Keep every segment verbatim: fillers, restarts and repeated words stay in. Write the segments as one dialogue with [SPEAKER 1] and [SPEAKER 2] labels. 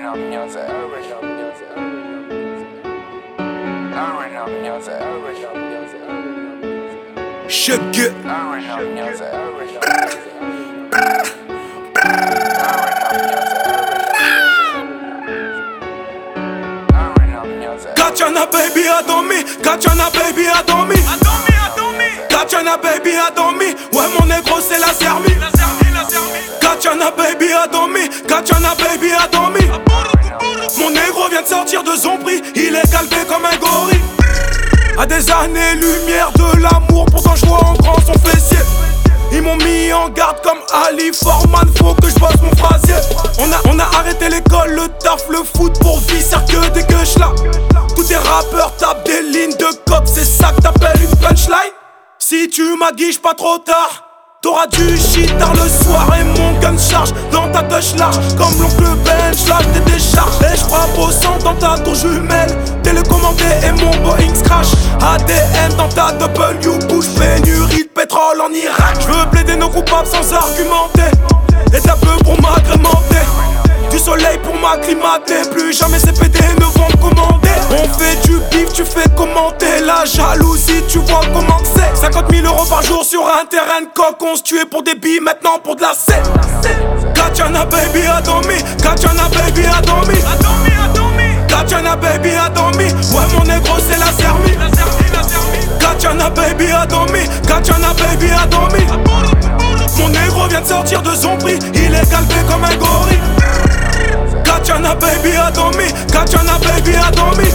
[SPEAKER 1] Original music, original music, original music, original music, original music.
[SPEAKER 2] Shake it.
[SPEAKER 1] Original music, original music.
[SPEAKER 2] Kachana baby a dormi, Kachana baby a dormi, Kachana baby a dormi, ouais mon négro c'est la Serbie. Kachana baby a dormi, Kachana baby a dormi. Mon négro vient de sortir de son prix, il est calvé comme un gorille. À des années-lumière de l'amour, pourtant je vois en grand son fessier. Ils m'ont mis en garde comme Ali Forman, faut que je bosse mon phrasier. On a, on a arrêté l'école, le taf, le foot pour visser que des gueuches là. Tous tes rappeurs tapent des lignes de cop, c'est ça que t'appelles une punchline. Si tu m'aguiches pas trop tard, t'auras du shit tard le soir. Et mon gun charge dans ta touche large, comme l'oncle Bench, là je te décharge. Et je frappe au sang dans ta tour jumelle, télécommandé et mon Boeing crash. A D M dans ta W, bouche pénurie de pétrole en Irak. Je veux plaider nos coupables sans argumenter, et t'as peu pour m'agrémenter. Du soleil pour m'acclimater, plus jamais ces P D ne vont me commander. On fait du bif, tu fais commenter la jalousie, tu vois comment c'est. Cinquante mille euros par jour sur un terrain de coq, on se tuait pour des billes, maintenant pour de la C. Kachana baby a dormi, Kachana baby a dormi, Kachana baby a dormi, ouais mon négro c'est la Serbie. Kachana baby a dormi, Kachana baby a dormi. Mon négro vient de sortir de son prix, il est calvé comme un gorille. Kachana baby a dormi, Kachana baby a dormi,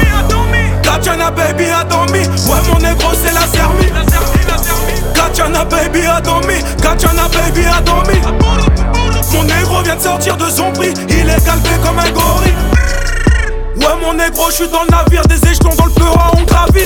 [SPEAKER 2] Kachana baby a dormi, ouais mon négro c'est la Serbie. Kachana baby a dormi, Kachana baby a dormi. Mon négro vient de sortir de son prix, il est calvé comme un gorille. Ouais mon négro, je suis dans le navire, des échelons dans le pleura, on gravite.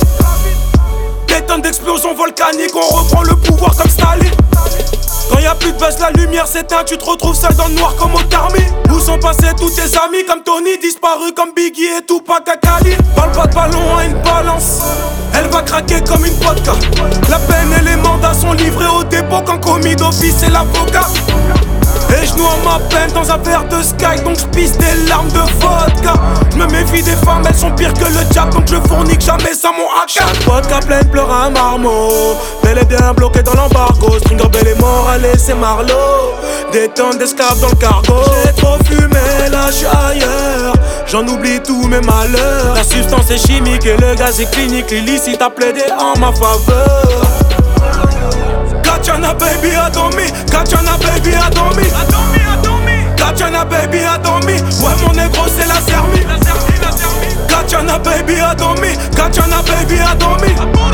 [SPEAKER 2] Des tonnes d'explosions volcaniques, on reprend le pouvoir comme Staline. Quand y'a plus de buzz, la lumière s'éteint, tu te retrouves seul dans le noir comme au Tarmi. Où sont passés tous tes amis comme Tony, disparu comme Biggie et Tupac Akali. Parle pas de ballon à une balance, elle va craquer comme une vodka. La peine et les mandats sont livrés au dépôt quand commis d'office c'est l'avocat. Et je noie ma peine dans un verre de Sky, donc je pisse des larmes de vodka. Je me méfie des femmes, elles sont pires que le diable, donc je fournique jamais sans mon A K. Chaque vodka pleine pleure un marmot, bel et bien bloqué dans l'embargo. Stringer bel et mort, allez c'est Marlowe. Des tonnes d'esclaves dans le cargo. J'ai trop fumé, là je suis ailleurs, j'en oublie tous mes malheurs. La substance est chimique et le gaz est clinique, l'illicite a plaidé en ma faveur. Kachana baby a dormi, Kachana baby a dormi, Kachana baby a dormi, ouais mon négro c'est la Serbie. Kachana baby a dormi, Kachana baby a dormi.